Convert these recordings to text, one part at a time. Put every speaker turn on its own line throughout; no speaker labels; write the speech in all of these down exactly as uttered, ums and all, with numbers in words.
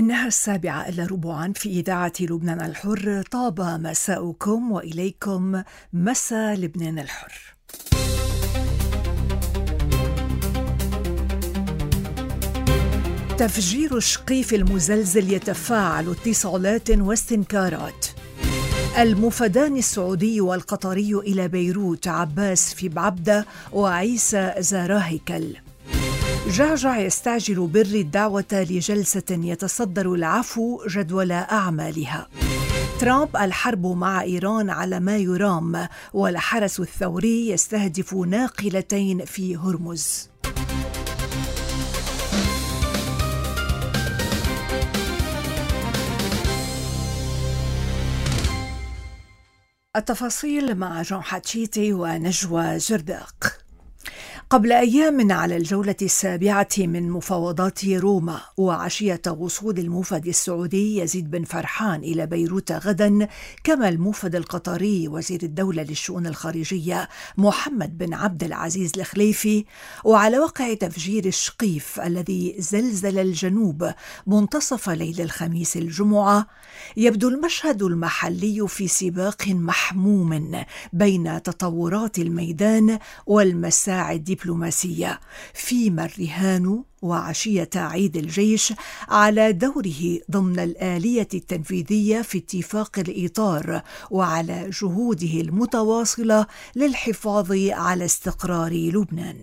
إنها السابعة إلا ربعا في إذاعة لبنان الحر. طاب مساؤكم وإليكم مساء لبنان الحر. تفجير شقيف المزلزل يتفاعل اتصالات واستنكارات. المفدان السعودي والقطري إلى بيروت، عباس في بعبدة وعيسى زراهيكل. جعجع يستعجل بر الدعوة لجلسة يتصدر العفو جدول أعمالها. ترامب: الحرب مع إيران على ما يرام، والحرس الثوري يستهدف ناقلتين في هرمز. التفاصيل مع جون حاتشيتي ونجوى جرداق. قبل أيام على الجولة السابعة من مفاوضات روما، وعشية وصول الموفد السعودي يزيد بن فرحان إلى بيروت غدا، كما الموفد القطري وزير الدولة للشؤون الخارجية محمد بن عبد العزيز الخليفي، وعلى وقع تفجير الشقيف الذي زلزل الجنوب منتصف ليل الخميس الجمعة، يبدو المشهد المحلي في سباق محموم بين تطورات الميدان والمساعي الدبلوماسية، فيما الرهان وعشية عيد الجيش على دوره ضمن الآلية التنفيذية في اتفاق الإطار، وعلى جهوده المتواصلة للحفاظ على استقرار لبنان.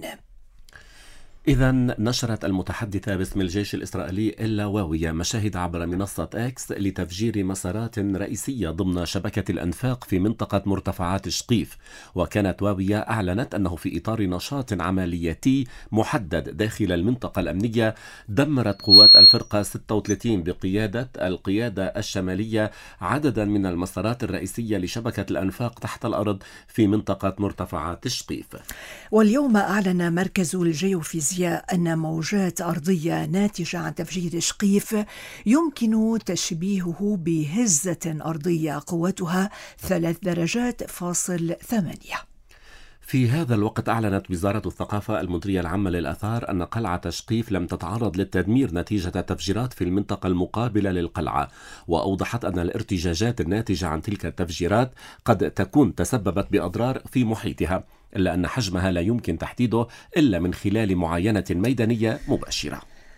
إذن نشرت المتحدثة باسم الجيش الإسرائيلي إلا واوية مشاهد عبر منصة إكس لتفجير مسارات رئيسية ضمن شبكة الأنفاق في منطقة مرتفعات شقيف. وكانت واوية أعلنت أنه في إطار نشاط عملياتي محدد داخل المنطقة الأمنية، دمرت قوات الفرقة ستة وثلاثين بقيادة القيادة الشمالية عددا من المسارات الرئيسية لشبكة الأنفاق تحت الأرض في منطقة مرتفعات شقيف.
واليوم أعلن مركز الجيوفيزياء أن موجات أرضية ناتجة عن تفجير شقيف يمكن تشبيهه بهزة أرضية قوتها ثلاث درجات فاصل ثمانية.
في هذا الوقت أعلنت وزارة الثقافة المديرية العامة للآثار أن قلعة شقيف لم تتعرض للتدمير نتيجة تفجيرات في المنطقة المقابلة للقلعة، وأوضحت أن الارتجاجات الناتجة عن تلك التفجيرات قد تكون تسببت بأضرار في محيطها، إلا أن حجمها لا يمكن تحديده إلا من خلال معاينة ميدانية مباشرة.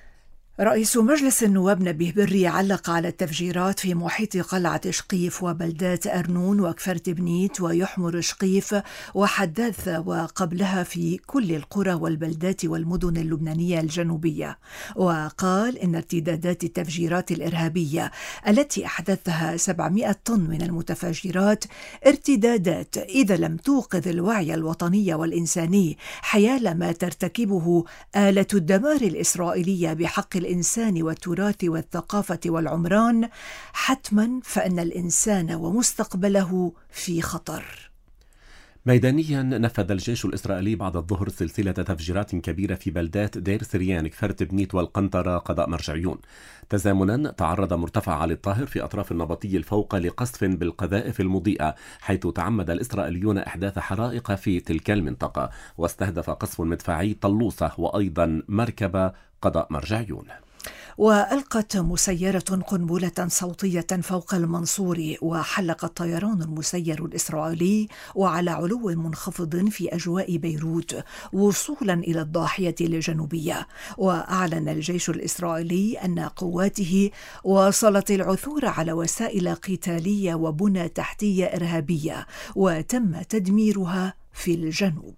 رئيس مجلس النواب نبيه بري علق على التفجيرات في محيط قلعة شقيف وبلدات أرنون وكفرت بنيت ويحمر شقيف وحداثة، وقبلها في كل القرى والبلدات والمدن اللبنانية الجنوبية. وقال إن ارتدادات التفجيرات الإرهابية التي أحدثها سبعمائة طن من المتفجرات ارتدادات إذا لم توقظ الوعي الوطني والإنساني حيال ما ترتكبه آلة الدمار الإسرائيلية بحق الإنسان والتراث والثقافة والعمران، حتما فإن الإنسان ومستقبله في خطر.
ميدانيا نفذ الجيش الإسرائيلي بعد الظهر سلسلة تفجيرات كبيرة في بلدات دير سريان، كفرت بنيت والقنطرة، قضاء مرجعيون. تزامنا تعرض مرتفع علي الطاهر في أطراف النبطي الفوق لقصف بالقذائف المضيئة، حيث تعمد الإسرائيليون إحداث حرائق في تلك المنطقة، واستهدف قصف مدفعي طلوسة وأيضا مركبة، قضاء مرجعيون.
وألقت مسيرة قنبلة صوتية فوق المنصور، وحلق الطيران المسير الإسرائيلي وعلى علو منخفض في أجواء بيروت وصولا إلى الضاحية الجنوبية. وأعلن الجيش الإسرائيلي أن قواته واصلت العثور على وسائل قتالية وبنى تحتية إرهابية وتم تدميرها في الجنوب.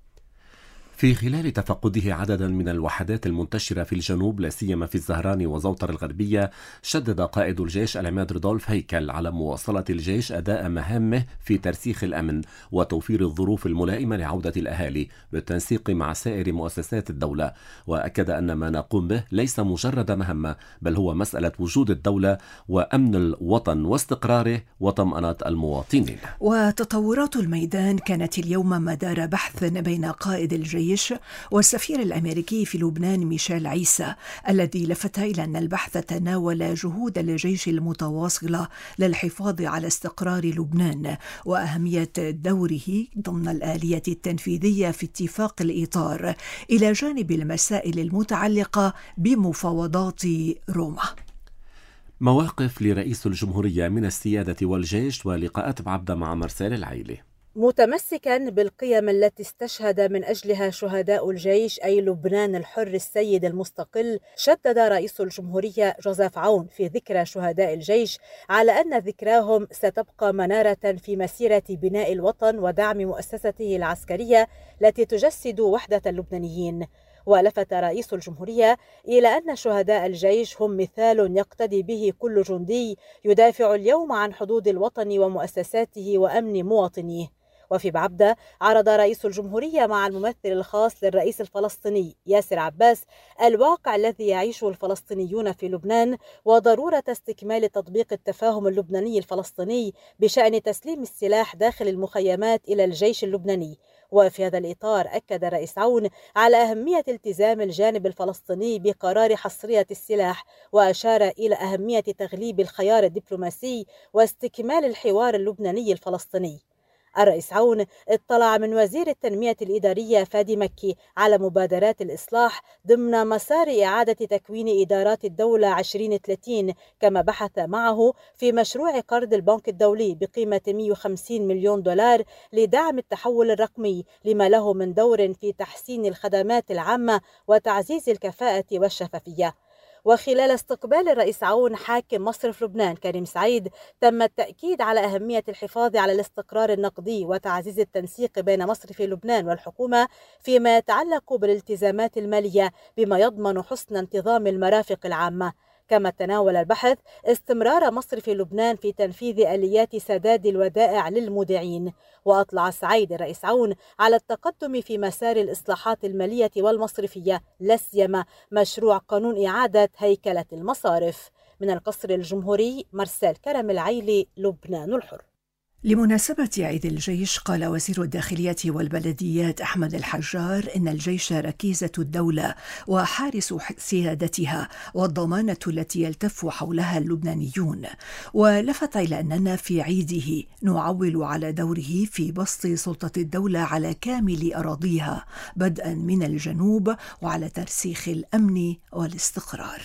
في خلال تفقده عددا من الوحدات المنتشرة في الجنوب لا سيما في الزهراني وزوطر الغربية، شدد قائد الجيش العماد رودولف هيكل على مواصلة الجيش أداء مهامه في ترسيخ الأمن وتوفير الظروف الملائمة لعودة الأهالي بالتنسيق مع سائر مؤسسات الدولة. وأكد أن ما نقوم به ليس مجرد مهمة، بل هو مسألة وجود الدولة وأمن الوطن واستقراره وطمأنة المواطنين.
وتطورات الميدان كانت اليوم مدار بحث بين قائد الجيش والسفير الأمريكي في لبنان ميشيل عيسى، الذي لفت إلى أن البحث تناول جهود الجيش المتواصلة للحفاظ على استقرار لبنان وأهمية دوره ضمن الآلية التنفيذية في اتفاق الإطار، إلى جانب المسائل المتعلقة بمفاوضات روما.
مواقف لرئيس الجمهورية من السيادة والجيش ولقاءات بعبدة مع مرسال العيلي.
متمسكا بالقيم التي استشهد من أجلها شهداء الجيش أي لبنان الحر السيد المستقل، شدد رئيس الجمهورية جوزيف عون في ذكرى شهداء الجيش على أن ذكراهم ستبقى منارة في مسيرة بناء الوطن ودعم مؤسسته العسكرية التي تجسد وحدة اللبنانيين. ولفت رئيس الجمهورية إلى أن شهداء الجيش هم مثال يقتدي به كل جندي يدافع اليوم عن حدود الوطن ومؤسساته وأمن مواطنيه. وفي بعبدة عرض رئيس الجمهورية مع الممثل الخاص للرئيس الفلسطيني ياسر عباس الواقع الذي يعيشه الفلسطينيون في لبنان وضرورة استكمال تطبيق التفاهم اللبناني الفلسطيني بشأن تسليم السلاح داخل المخيمات إلى الجيش اللبناني. وفي هذا الإطار أكد رئيس عون على أهمية التزام الجانب الفلسطيني بقرار حصرية السلاح، وأشار إلى أهمية تغليب الخيار الدبلوماسي واستكمال الحوار اللبناني الفلسطيني. الرئيس عون اطلع من وزير التنمية الإدارية فادي مكي على مبادرات الإصلاح ضمن مسار إعادة تكوين إدارات الدولة عشرين ثلاثين، كما بحث معه في مشروع قرض البنك الدولي بقيمة مئة وخمسين مليون دولار لدعم التحول الرقمي لما له من دور في تحسين الخدمات العامة وتعزيز الكفاءة والشفافية. وخلال استقبال الرئيس عون حاكم مصرف لبنان كريم سعيد، تم التأكيد على أهمية الحفاظ على الاستقرار النقدي وتعزيز التنسيق بين مصرف لبنان والحكومة فيما يتعلق بالالتزامات المالية بما يضمن حسن انتظام المرافق العامة. كما تناول البحث استمرار مصرف لبنان في تنفيذ آليات سداد الودائع للمودعين. وأطلع سعيد الرئيس عون على التقدم في مسار الإصلاحات المالية والمصرفية، لا سيما مشروع قانون إعادة هيكلة المصارف. من القصر الجمهوري، مرسال كرم العيلي، لبنان الحر.
لمناسبة عيد الجيش، قال وزير الداخلية والبلديات أحمد الحجار إن الجيش ركيزة الدولة وحارس سيادتها والضمانة التي يلتف حولها اللبنانيون، ولفت إلى أننا في عيده نعول على دوره في بسط سلطة الدولة على كامل أراضيها بدءا من الجنوب وعلى ترسيخ الأمن والاستقرار.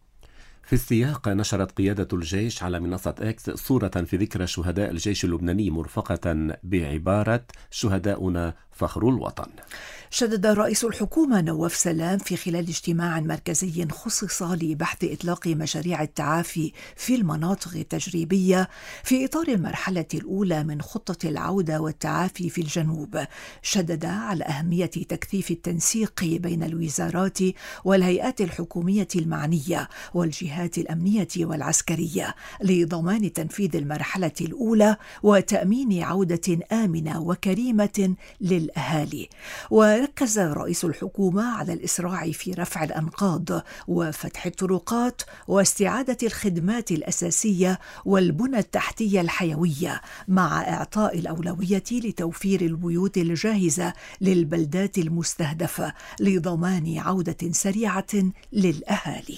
في السياق، نشرت قيادة الجيش على منصة إكس صورة في ذكرى شهداء الجيش اللبناني مرفقة بعبارة شهداؤنا فخر الوطن.
شدد رئيس الحكومة نواف سلام في خلال اجتماع مركزي خصص لبحث إطلاق مشاريع التعافي في المناطق التجريبية في إطار المرحلة الأولى من خطة العودة والتعافي في الجنوب، شدد على أهمية تكثيف التنسيق بين الوزارات والهيئات الحكومية المعنية والجهات الأمنية والعسكرية لضمان تنفيذ المرحلة الأولى وتأمين عودة آمنة وكريمة للأهالي. وركز رئيس الحكومة على الإسراع في رفع الأنقاض وفتح الطرقات واستعادة الخدمات الأساسية والبنى التحتية الحيوية، مع إعطاء الأولوية لتوفير البيوت الجاهزة للبلدات المستهدفة لضمان عودة سريعة للأهالي.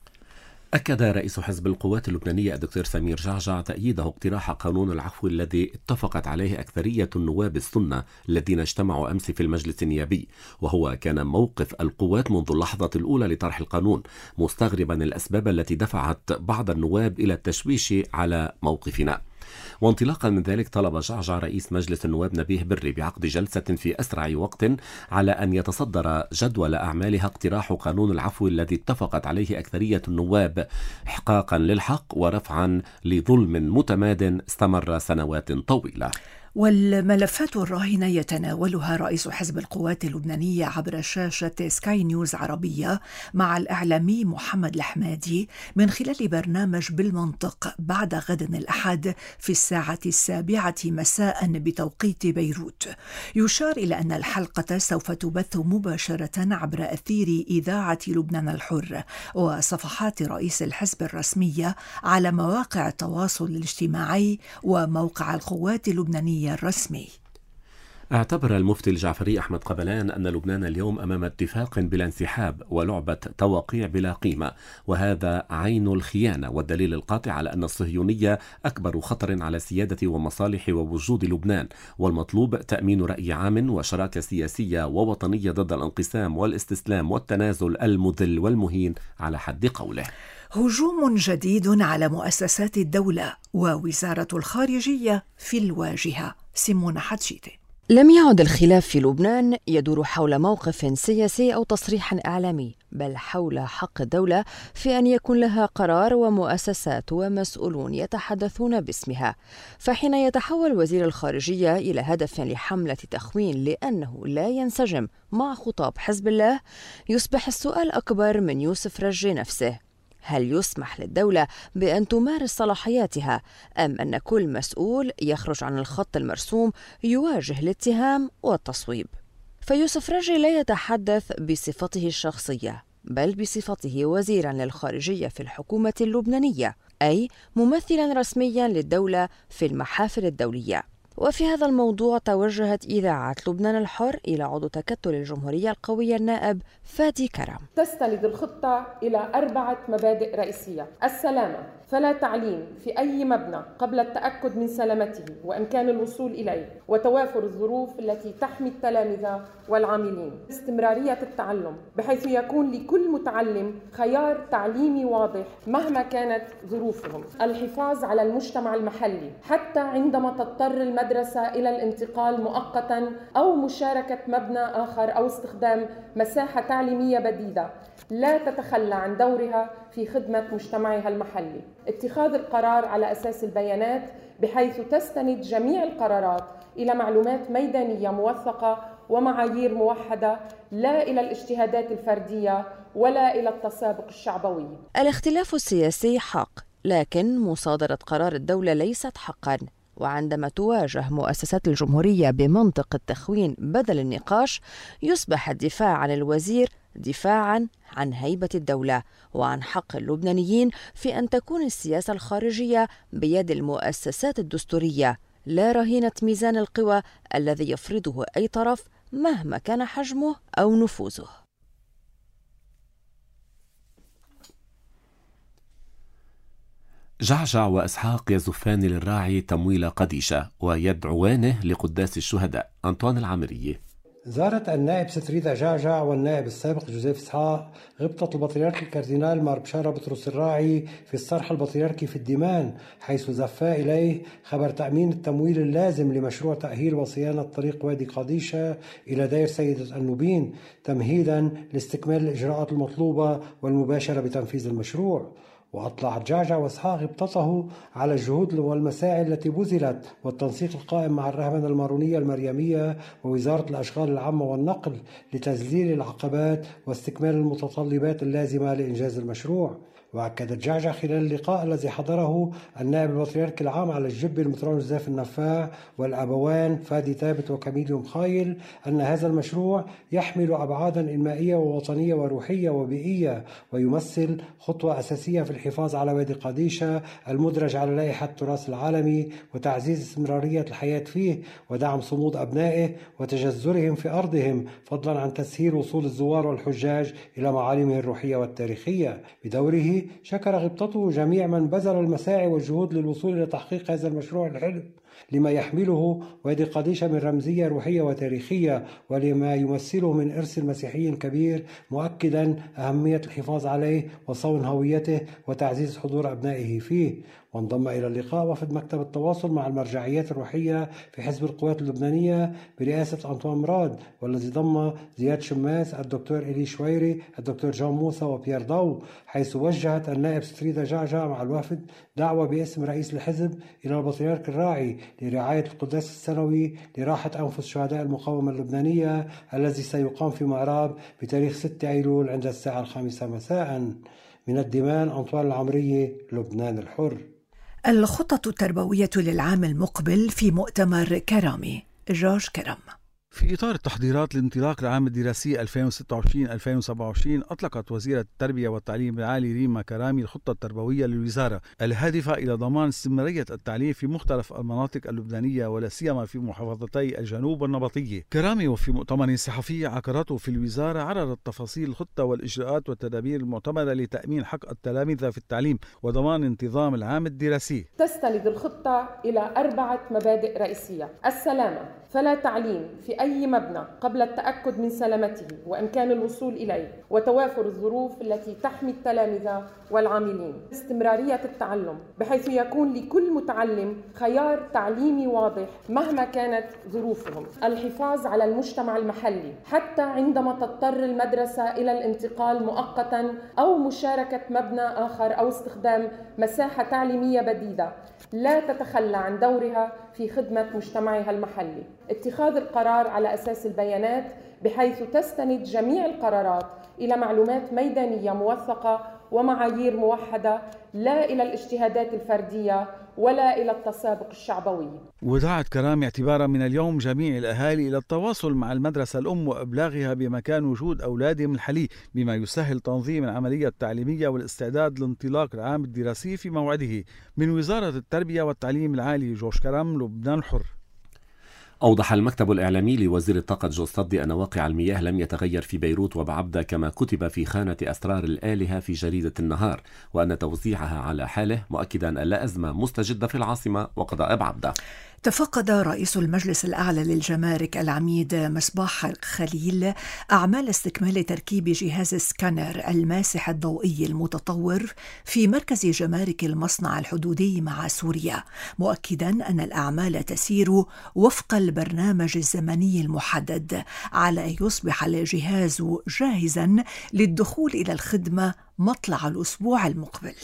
أكد رئيس حزب القوات اللبنانية الدكتور سمير جعجع تأييده اقتراح قانون العفو الذي اتفقت عليه أكثرية النواب السنة الذين اجتمعوا أمس في المجلس النيابي، وهو كان موقف القوات منذ اللحظة الأولى لطرح القانون، مستغربا الأسباب التي دفعت بعض النواب إلى التشويش على موقفنا. وانطلاقا من ذلك، طلب جعجع رئيس مجلس النواب نبيه بري بعقد جلسة في أسرع وقت على أن يتصدر جدول أعمالها اقتراح قانون العفو الذي اتفقت عليه أكثرية النواب، إحقاقا للحق ورفعا لظلم متماد استمر سنوات طويلة.
والملفات الراهنة يتناولها رئيس حزب القوات اللبنانية عبر شاشة سكاي نيوز عربية مع الإعلامي محمد الحمادي من خلال برنامج بالمنطق بعد غد الأحد في الساعة السابعة مساء بتوقيت بيروت. يشار إلى أن الحلقة سوف تبث مباشرة عبر أثير إذاعة لبنان الحر وصفحات رئيس الحزب الرسمية على مواقع التواصل الاجتماعي وموقع القوات اللبنانية الرسمي.
اعتبر المفتي الجعفري أحمد قبلان أن لبنان اليوم أمام اتفاق بلا انسحاب ولعبة توقيع بلا قيمة، وهذا عين الخيانة والدليل القاطع على أن الصهيونية أكبر خطر على سيادة ومصالح ووجود لبنان، والمطلوب تأمين رأي عام وشراكة سياسية ووطنية ضد الانقسام والاستسلام والتنازل المذل والمهين على حد قوله.
هجوم جديد على مؤسسات الدولة ووزارة الخارجية في الواجهة. سيمونة حتشيتي.
لم يعد الخلاف في لبنان يدور حول موقف سياسي أو تصريح إعلامي، بل حول حق الدولة في أن يكون لها قرار ومؤسسات ومسؤولون يتحدثون باسمها. فحين يتحول وزير الخارجية إلى هدف لحملة تخوين لأنه لا ينسجم مع خطاب حزب الله، يصبح السؤال أكبر من يوسف رجي نفسه: هل يسمح للدولة بأن تمارس صلاحياتها، أم أن كل مسؤول يخرج عن الخط المرسوم يواجه الاتهام والتصويب؟ فيوسف رجي لا يتحدث بصفته الشخصية، بل بصفته وزيرا للخارجية في الحكومة اللبنانية، أي ممثلا رسميا للدولة في المحافل الدولية. وفي هذا الموضوع توجهت إذاعة لبنان الحر إلى عضو تكتل الجمهورية القوية النائب فادي كرم.
تستند الخطة إلى أربعة مبادئ رئيسية: السلامة، فلا تعليم في أي مبنى قبل التأكد من سلامته وإمكان الوصول إليه، وتوافر الظروف التي تحمي التلامذة والعاملين. استمرارية التعلم بحيث يكون لكل متعلم خيار تعليمي واضح مهما كانت ظروفهم. الحفاظ على المجتمع المحلي حتى عندما تضطر المدرسة إلى الانتقال مؤقتا أو مشاركة مبنى آخر أو استخدام مساحة تعليمية بديلة، لا تتخلى عن دورها في خدمة مجتمعها المحلي. اتخاذ القرار على أساس البيانات بحيث تستند جميع القرارات إلى معلومات ميدانية موثقة ومعايير موحدة، لا إلى الاجتهادات الفردية ولا إلى التسابق الشعبوي.
الاختلاف السياسي حق، لكن مصادرة قرار الدولة ليست حقا. وعندما تواجه مؤسسات الجمهورية بمنطق التخوين بدل النقاش، يصبح الدفاع عن الوزير دفاعاً عن هيبة الدولة وعن حق اللبنانيين في أن تكون السياسة الخارجية بيد المؤسسات الدستورية، لا رهينة ميزان القوى الذي يفرضه أي طرف مهما كان حجمه أو نفوذه.
جعجع وإسحاق يزفان للراعي تمويل قديشة ويدعوانه لقداس الشهداء. أنطوان العامرية.
زارت النائب ستريدا جعجع والنائب السابق جوزيف إسحاق غبطة البطريرك الكاردينال مار بشارة بطرس الراعي في الصرح البطريركي في الديمان، حيث زفا إليه خبر تأمين التمويل اللازم لمشروع تأهيل وصيانة طريق وادي قديشة إلى دير سيدة النوبين، تمهيدا لاستكمال الإجراءات المطلوبة والمباشرة بتنفيذ المشروع. وأطلعت جعجع وإسحاق غبطته على الجهود والمساعي التي بذلت والتنسيق القائم مع الرهبنة المارونية المريمية ووزارة الأشغال العامة والنقل لتذليل العقبات واستكمال المتطلبات اللازمة لإنجاز المشروع. وأكدت جعجع خلال اللقاء الذي حضره النائب البطريركي العام على الجب المترون جوزيف النفاع والأبوان فادي ثابت وكميديو مخايل أن هذا المشروع يحمل أبعادا إنمائية ووطنية وروحية وبيئية، ويمثل خطوة أساسية في الحفاظ على وادي قديشة المدرج على لائحة التراث العالمي وتعزيز استمرارية الحياة فيه ودعم صمود أبنائه وتجذرهم في أرضهم، فضلا عن تسهيل وصول الزوار والحجاج إلى معالمه الروحية والتاريخية. بدوره شكر غبطته جميع من بذل المساعي والجهود للوصول إلى تحقيق هذا المشروع الحلم لما يحمله وادي قديشة من رمزية روحية وتاريخية ولما يمثله من إرث مسيحي كبير، مؤكدا أهمية الحفاظ عليه وصون هويته وتعزيز حضور أبنائه فيه. وانضم إلى اللقاء وفد مكتب التواصل مع المرجعيات الروحية في حزب القوات اللبنانية برئاسة أنطوان مراد، والذي ضم زياد شماس، الدكتور إلي شويري، الدكتور جون موسى وبيير ضو، حيث وجهت النائب ستريدا جعجع مع الوفد دعوة باسم رئيس الحزب إلى البطريرك الراعي لرعاية القداس السنوي لراحة أنفس شهداء المقاومة اللبنانية الذي سيقام في معراب بتاريخ ستة أيلول عند الساعة الخامسة مساء. من الديمان أنطوان العمرية، لبنان الحر.
الخطط التربوية للعام المقبل في مؤتمر كرامي. جورج كرم.
في إطار التحضيرات لانطلاق العام الدراسي ألفين وستة وعشرين ألفين وسبعة وعشرين أطلقت وزيرة التربية والتعليم العالي ريما كرامي الخطة التربوية للوزارة الهادفة إلى ضمان استمرارية التعليم في مختلف المناطق اللبنانية ولا سيما في محافظتي الجنوب والنبطية. كرامي وفي مؤتمر صحفي عقدته في الوزارة عرضت تفاصيل الخطة والإجراءات والتدابير المعتمدة لتأمين حق التلاميذ في التعليم وضمان انتظام العام الدراسي.
تستند الخطة إلى أربعة مبادئ رئيسية: السلامة، فلا تعليم في أي مبنى قبل التأكد من سلامته وإمكان الوصول إليه، وتوافر الظروف التي تحمي التلاميذ والعاملين. استمرارية التعلم بحيث يكون لكل متعلم خيار تعليمي واضح مهما كانت ظروفهم. الحفاظ على المجتمع المحلي حتى عندما تضطر المدرسة إلى الانتقال مؤقتا أو مشاركة مبنى آخر أو استخدام مساحة تعليمية بديلة لا تتخلى عن دورها في خدمة مجتمعها المحلي. اتخاذ القرار على أساس البيانات بحيث تستند جميع القرارات إلى معلومات ميدانية موثقة ومعايير موحدة، لا إلى الاجتهادات الفردية ولا إلى التسابق الشعبوي.
ودعت كرامي اعتبارا من اليوم جميع الأهالي إلى التواصل مع المدرسة الأم وإبلاغها بمكان وجود أولادهم الحالي بما يسهل تنظيم العملية التعليمية والاستعداد لانطلاق العام الدراسي في موعده. من وزارة التربية والتعليم العالي جوش كرم، لبنان الحر.
أوضح المكتب الإعلامي لوزير الطاقة جوز صدي أن واقع المياه لم يتغير في بيروت وبعبدة كما كتب في خانة أسرار الآلهة في جريدة النهار، وأن توزيعها على حاله، مؤكدا أن لا أزمة مستجدة في العاصمة وقضاء بعبدة.
تفقد رئيس المجلس الأعلى للجمارك العميد مصباح خليل أعمال استكمال تركيب جهاز سكانر الماسح الضوئي المتطور في مركز جمارك المصنع الحدودي مع سوريا، مؤكدا أن الأعمال تسير وفق البرنامج الزمني المحدد على أن يصبح الجهاز جاهزا للدخول إلى الخدمة مطلع الأسبوع المقبل.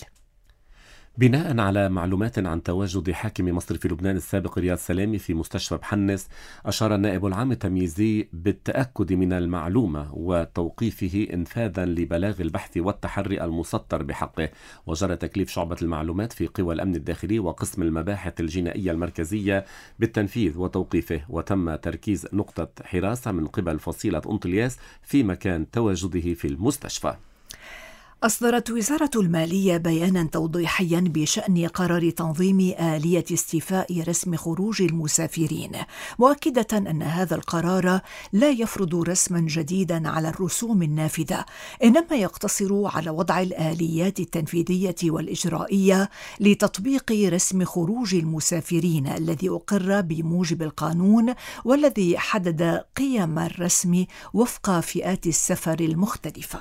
بناء على معلومات عن تواجد حاكم مصر في لبنان السابق رياض سلامي في مستشفى بحنس، أشار النائب العام التمييزي بالتأكد من المعلومة وتوقيفه إنفاذا لبلاغ البحث والتحري المسطر بحقه. وجرى تكليف شعبة المعلومات في قوى الأمن الداخلي وقسم المباحث الجنائية المركزية بالتنفيذ وتوقيفه، وتم تركيز نقطة حراسة من قبل فصيلة أنطلياس في مكان تواجده في المستشفى.
أصدرت وزارة المالية بيانا توضيحيا بشأن قرار تنظيم آلية استيفاء رسم خروج المسافرين، مؤكدة أن هذا القرار لا يفرض رسما جديدا على الرسوم النافذة، إنما يقتصر على وضع الآليات التنفيذية والإجرائية لتطبيق رسم خروج المسافرين الذي أقر بموجب القانون، والذي حدد قيم الرسم وفق فئات السفر المختلفة.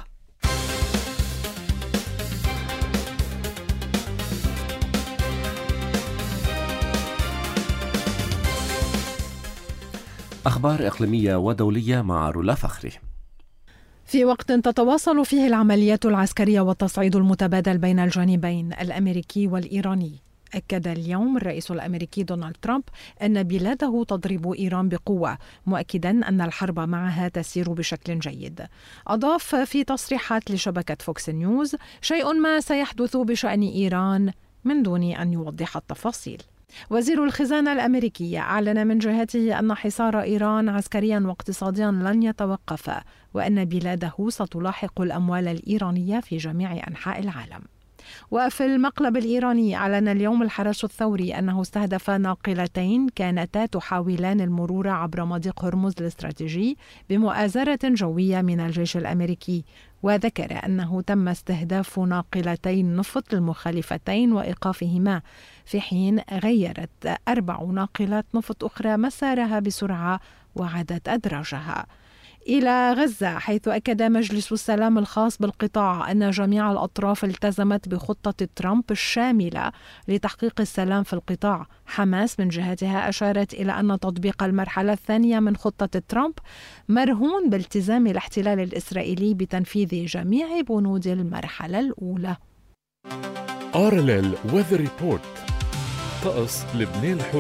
أخبار إقليمية ودولية مع رولا فخري.
في وقت تتواصل فيه العمليات العسكرية والتصعيد المتبادل بين الجانبين الأمريكي والإيراني، أكد اليوم الرئيس الأمريكي دونالد ترامب أن بلاده تضرب إيران بقوة، مؤكدا أن الحرب معها تسير بشكل جيد. أضاف في تصريحات لشبكة فوكس نيوز: شيء ما سيحدث بشأن إيران من دون أن يوضح التفاصيل. وزير الخزانة الأمريكي أعلن من جهته أن حصار إيران عسكريا واقتصاديا لن يتوقف، وأن بلاده ستلاحق الأموال الإيرانية في جميع أنحاء العالم. وفي المقلب الإيراني أعلن اليوم الحرس الثوري أنه استهدف ناقلتين كانتا تحاولان المرور عبر مضيق هرمز الاستراتيجي بمؤازرة جوية من الجيش الأمريكي، وذكر أنه تم استهداف ناقلتين نفط المخالفتين وإيقافهما، في حين غيرت أربع ناقلات نفط أخرى مسارها بسرعة وعادت أدراجها. إلى غزة، حيث أكد مجلس السلام الخاص بالقطاع أن جميع الأطراف التزمت بخطة ترامب الشاملة لتحقيق السلام في القطاع. حماس من جهتها أشارت إلى أن تطبيق المرحلة الثانية من خطة ترامب مرهون بالتزام الاحتلال الإسرائيلي بتنفيذ جميع بنود المرحلة الأولى.
آر إل إل Weather Report. طقس لبنان الحر.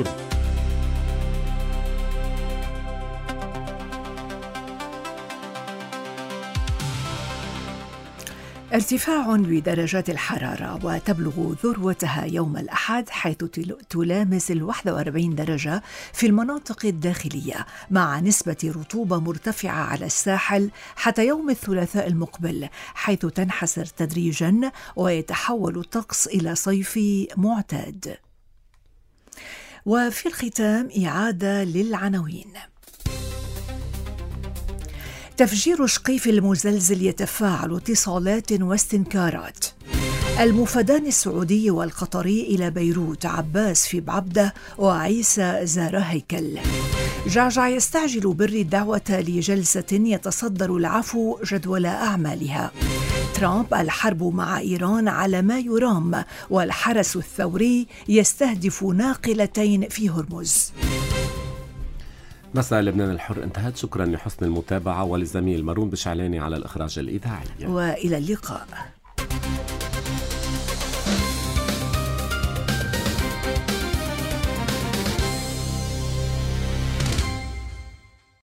ارتفاع بدرجات الحرارة وتبلغ ذروتها يوم الأحد حيث تلامس الواحد وأربعين درجة في المناطق الداخلية مع نسبة رطوبة مرتفعة على الساحل حتى يوم الثلاثاء المقبل حيث تنحسر تدريجا ويتحول الطقس إلى صيفي معتاد. وفي الختام إعادة للعناوين. تفجير شقيف المزلزل يتفاعل اتصالات واستنكارات. المفدان السعودي والقطري إلى بيروت، عباس في بعبدة وعيسى زار هيكل. جعجع يستعجل بري الدعوة لجلسة يتصدر العفو جدول أعمالها. ترامب: الحرب مع إيران على ما يرام، والحرس الثوري يستهدف ناقلتين في هرمز.
مساء لبنان الحر انتهت. شكرا لحسن المتابعة وللزميل مارون بشعلاني على الإخراج الإذاعي،
وإلى اللقاء.